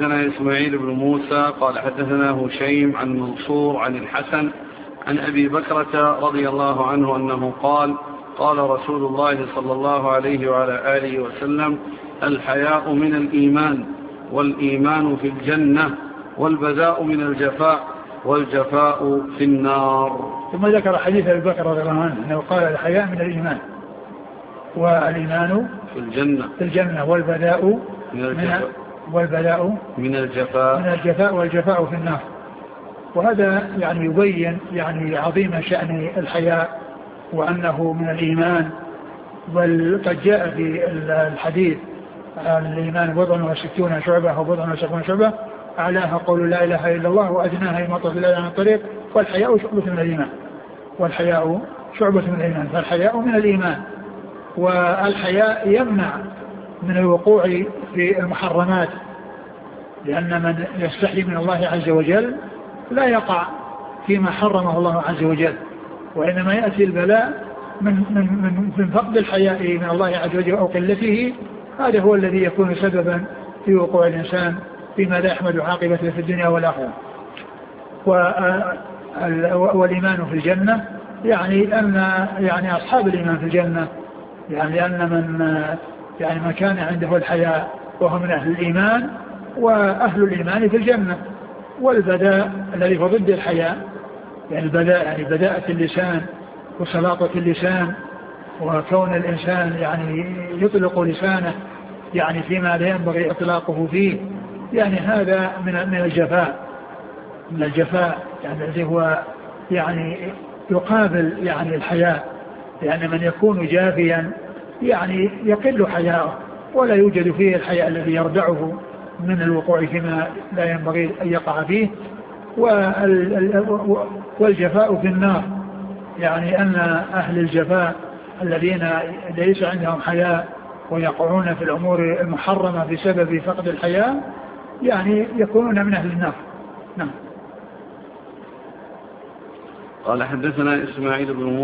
حدثنا إسماعيل بن موسى قال حدثنا هشيم عن منصور عن الحسن عن أبي بكرة رضي الله عنه أنه قال قال رسول الله صلى الله عليه وعلى آله وسلم: الحياء من الإيمان، والإيمان في الجنة، والبذاء من الجفاء، والجفاء في النار. ثم ذكر حديث أبي بكر رضي الله عنه أنه قال: الحياء من الإيمان، والإيمان في الجنة، والبذاء من الجفاء، والجفاء في النار. وهذا يعني يبين يعني عظيم شأن الحياء وأنه من الإيمان. بل قد جاء في الحديث: الإيمان 60 شعبة أو 70 شعبة، أعلاها قول لا إله إلا الله، وأدناها إماطة الأذى عن الطريق، والحياء شعبة من الإيمان. فالحياء من الإيمان، والحياء يمنع من الوقوع في المحرمات، لأن من يستحي من الله عز وجل لا يقع فيما حرمه الله عز وجل، وإنما يأتي البلاء من فقد الحياء من الله عز وجل أو قلته. هذا هو الذي يكون سببا في وقوع الإنسان فيما لا يحمد عاقبته في الدنيا والآخرة. والإيمان في الجنة يعني أن يعني أصحاب الإيمان في الجنة، يعني أن من كان عنده الحياء وهو من أهل الإيمان، وأهل الإيمان في الجنة. والبذاء الذي هو ضد الحياء، يعني البذاء يعني بداءة اللسان وسلاطة اللسان، وكون الإنسان يعني يطلق لسانه يعني فيما لا ينبغي إطلاقه فيه، يعني هذا من الجفاء يعني الذي هو يعني يقابل يعني الحياء، لأن من يكون جافيا يعني يقل حياءه، ولا يوجد فيه الحياء الذي يردعه من الوقوع فيما لا ينبغي أن يقع فيه. والجفاء في النار، يعني أن أهل الجفاء الذين ليس عندهم حياء ويقعون في الأمور المحرمة بسبب فقد الحياء يعني يكونون من أهل النار. نعم. قال حدثنا إسماعيل بن